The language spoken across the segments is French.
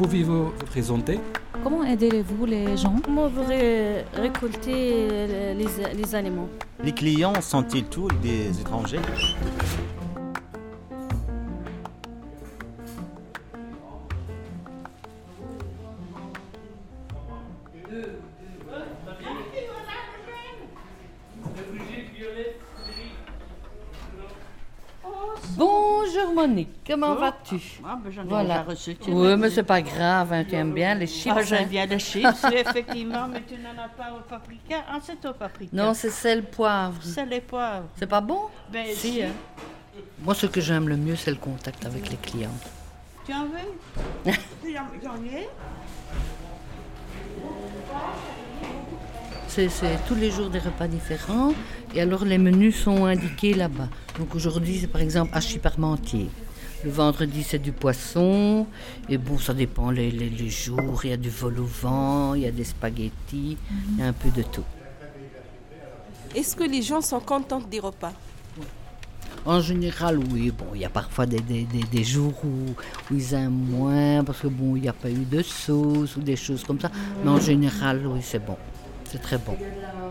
Pouvez-vous vous présenter? Comment aidez-vous les gens? Comment vous récoltez les aliments? Les clients sont-ils tous des étrangers? Bonjour Monique, comment vas-tu? J'en ai Voilà. déjà reçu. Oui, mais c'est pas grave, hein, tu aimes bien les chips. J'aime hein? bien les chips, oui, effectivement, mais tu n'en as pas au paprika. Ah, c'est au paprika. Non, c'est sel, poivre. C'est les poivres. C'est pas bon? Ben, Si, hein. Moi, ce que j'aime le mieux, c'est le contact avec les clients. Tu en veux? J'en ai. C'est tous les jours des repas différents. Et alors, les menus sont indiqués là-bas. Donc aujourd'hui, c'est par exemple hachis parmentier. Le vendredi, c'est du poisson. Et bon, ça dépend les jours. Il y a du vol au vent, il y a des spaghettis, il y a un peu de tout. Est-ce que les gens sont contents des repas? En général, oui. Bon, il y a parfois des jours où ils aiment moins parce que bon, il n'y a pas eu de sauce ou des choses comme ça. Mais en général, oui, c'est bon. C'est très bon.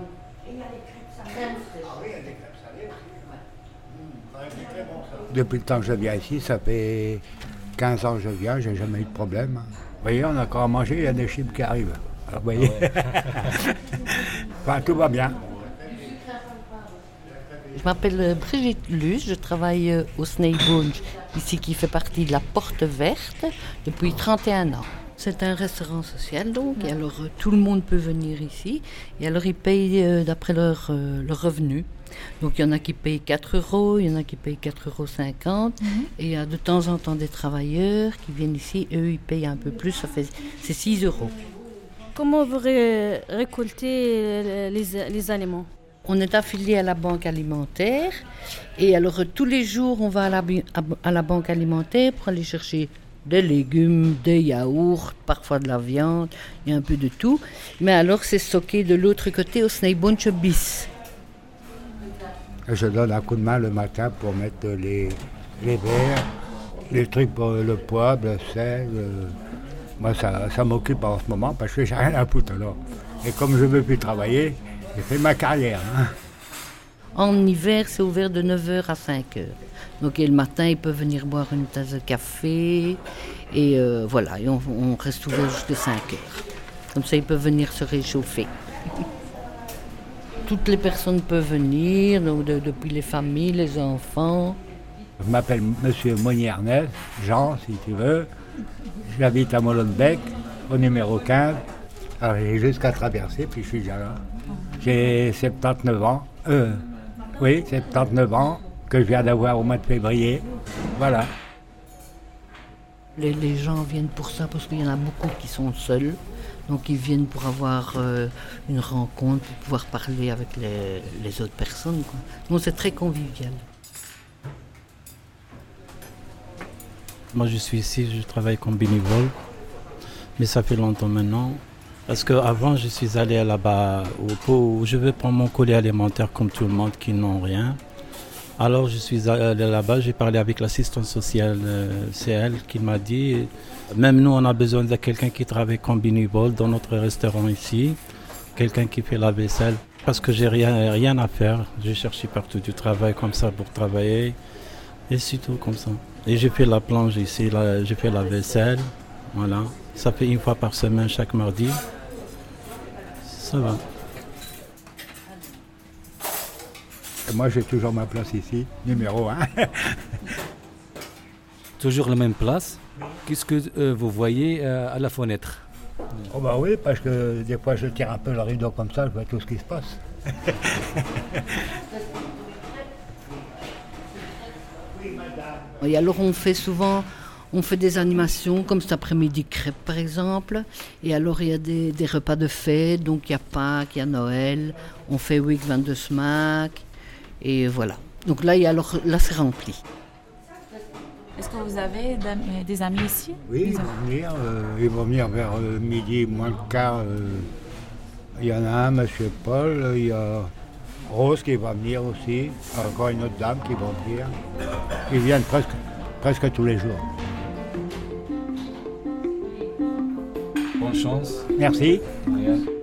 Depuis le temps que je viens ici, ça fait 15 ans que je viens, j'ai jamais eu de problème. Vous voyez, on a encore à manger, il y a des chips qui arrivent. Alors, vous voyez, enfin, tout va bien. Je m'appelle Brigitte Luce, je travaille au Sneijbunch, ici qui fait partie de la Porte Verte, depuis 31 ans. C'est un restaurant social donc, et alors tout le monde peut venir ici, et alors ils payent d'après leur revenu. Donc il y en a qui payent 4 €, il y en a qui payent 4,50 €, et il y a de temps en temps des travailleurs qui viennent ici, eux ils payent un peu plus, c'est 6 €. Comment vous récoltez les aliments? On est affilié à la banque alimentaire et alors tous les jours on va à la banque alimentaire pour aller chercher des légumes, des yaourts, parfois de la viande, il y a un peu de tout. Mais alors c'est stocké de l'autre côté au Sneijbunch bis. Je donne un coup de main le matin pour mettre les verres, les trucs pour le poivre, le sel. Moi ça m'occupe en ce moment parce que j'ai rien à foutre alors. Et comme je ne veux plus travailler, j'ai fait ma carrière. En hiver, c'est ouvert de 9h à 5h. Donc et le matin, ils peuvent venir boire une tasse de café. Et voilà, et on reste ouvert jusqu'à 5h. Comme ça, ils peuvent venir se réchauffer. Toutes les personnes peuvent venir, donc depuis les familles, les enfants. Je m'appelle Monsieur Monnier-Ernest, Jean, si tu veux. J'habite à Molenbeek, au numéro 15. Alors j'ai jusqu'à traverser, puis je suis déjà là. J'ai 79 ans. 79 ans que je viens d'avoir au mois de février. Voilà. Les gens viennent pour ça parce qu'il y en a beaucoup qui sont seuls. Donc ils viennent pour avoir une rencontre, pour pouvoir parler avec les autres personnes, quoi. Donc c'est très convivial. Moi je suis ici, je travaille comme bénévole. Mais ça fait longtemps maintenant. Parce qu'avant, je suis allé là-bas où je veux prendre mon colis alimentaire comme tout le monde qui n'ont rien. Alors je suis allé là-bas, j'ai parlé avec l'assistante sociale, c'est elle qui m'a dit, même nous on a besoin de quelqu'un qui travaille comme bénévole dans notre restaurant ici, quelqu'un qui fait la vaisselle. Parce que j'ai rien à faire, j'ai cherché partout du travail comme ça pour travailler et c'est tout comme ça. Et j'ai fait la plonge ici, j'ai fait la vaisselle, voilà. Ça fait une fois par semaine, chaque mardi. Ça va. Et moi, j'ai toujours ma place ici, numéro 1. Toujours la même place. Qu'est-ce que vous voyez à la fenêtre? Oh bah oui, parce que des fois, je tire un peu le rideau comme ça, je vois tout ce qui se passe. Et alors on fait des animations comme cet après-midi crêpes par exemple. Et alors il y a des repas de fête, donc il y a Pâques, il y a Noël. On fait Week van de Smaak. Et voilà. Donc là c'est rempli. Est-ce que vous avez des amis ici? Oui, ils vont venir vers midi, moins le quart. Il y en a un, Monsieur Paul, il y a Rose qui va venir aussi, encore une autre dame qui va venir. Ils viennent presque tous les jours. bonne chance. Merci. Rien.